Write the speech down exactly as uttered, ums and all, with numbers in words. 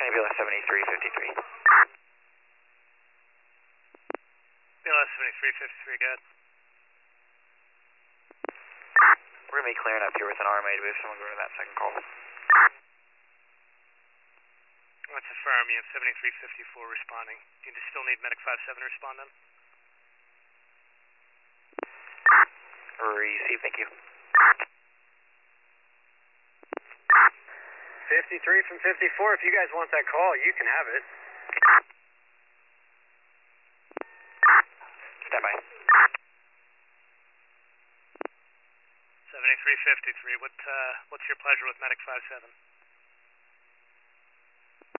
Ambulance seventy-three fifty-three. Ambulance seventy-three fifty-three, good. We're going to be clearing up here with an R M A to move someone going to that second call. Let's affirm, you have seventy-three fifty-four responding. Do you still need Medic five seven to respond then? Receive, thank you. fifty-three from fifty-four, if you guys want that call, you can have it. Stand by. seventy-three fifty-three, what, uh, what's your pleasure with Medic five seven?